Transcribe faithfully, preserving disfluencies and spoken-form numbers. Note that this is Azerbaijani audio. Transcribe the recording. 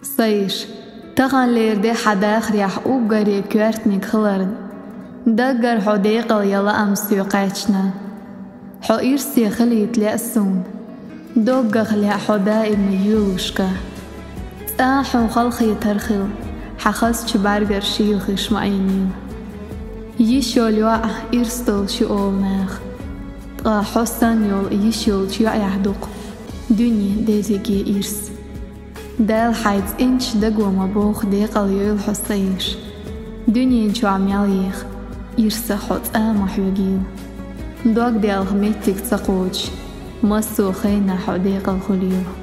صيش تغن ليردي حداخ ريح أوغري كوارتني خلرد دقر حديقل يلا أمس يقاتشنا حو إرسي خليت لأسون دوغخ لها حدائب ميوشكا تاحو خلخي ترخل حخص شبارغر شيلخي شمعينيو يشول يوع إرستل شؤول ناخ تغا حسن يول يشول شيوع يحدق دنيا ديزيكي إرس دال حيث إنش دقوة مبوخ ديقل يول حصيش دنيا إنشو عمياليخ إرس حط آم وحيوغيو دوغ ديال غميتك تقوش مصو خينا حديقل خليو